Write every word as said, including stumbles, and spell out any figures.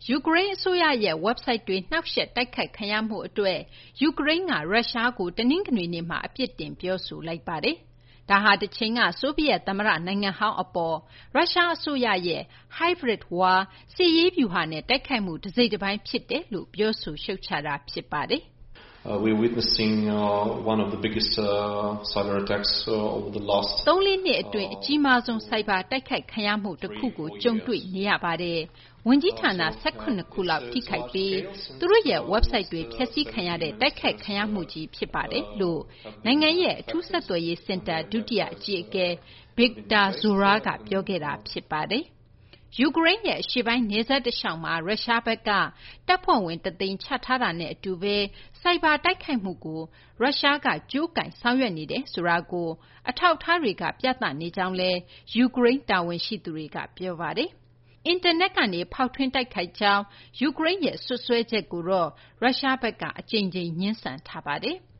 ယူကရိန်းအစိုးရရဲ့ website တွေနှောက်ယှက်တိုက်ခိုက်ခံရမှုအတွက်ယူကရိန်းကရုရှားကိုတနင်္ဂနွေနေ့မှာအပြစ်တင်ပြောဆိုလိုက်ပါတယ်။ဒါဟာတချိန်ကဆိုဗီယက်သမ္မတနိုင်ငံဟောင်းအပေါ်ရုရှားအစိုးရရဲ့ hybrid war စစ်ရေးဗျူဟာနဲ့တိုက်ခိုက်မှုတစိတ်တပိုင်းဖြစ်တယ်လို့ပြောဆိုရှုတ်ချတာဖြစ်ပါတယ်။ Uh, we're witnessing uh, one of the biggest uh, cyber attacks uh, over the last သုံးလေးနှစ်အတွင်းအကြီးမားဆုံး cyber တိုက်ခိုက်ခံရမှုတစ်ခုကိုကြုံတွေ့နေရပါတယ်။ဝန်ကြီးဌာန၁၈ခုလောက်ထိခိုက်ပြီးသူတို့ရဲ့ website တွေဖျက်ဆီးခံရတဲ့တိုက်ခိုက်ခံရမှုကြီးဖြစ်ပါတယ်လို့နိုင်ငံရဲ့အထူးဆက်သွယ်ရေးစင်တာဒုတိယအကြီးအကဲ Viktor Zhora ကပြောခဲ့တာဖြစ်ပါတယ်။ယူကရိန်းရဲ့အရှေ့ပိုင်းနယ်စပ်တလျှောက်မှာရုရှားဘက်ကတပ်ဖွဲ့ဝင်တသိန်းချထားတာနဲ့အတူပဲစိုက်ဘာတိုက်ခိုက်မှုကိုရုရှားကကြိုးကိုင်ဆောင်ရွက်နေတယ်ဆိုတာကိုအထောက်အထားတွေကပြသနေကြောင်းလည်းယူကရိန်းတာဝန်ရှိသူတွေကပြောပါတယ်။အင်တာနက်ကနေဖောက်ထွင်းတိုက်ခိုက်ကြောင်းယူကရိန်းရဲ့စွပ်စွဲချက်ကိုတော့ရုရှားဘက်ကအကြိမ်ကြိမ်ငြင်းဆန်ထားပါတယ်။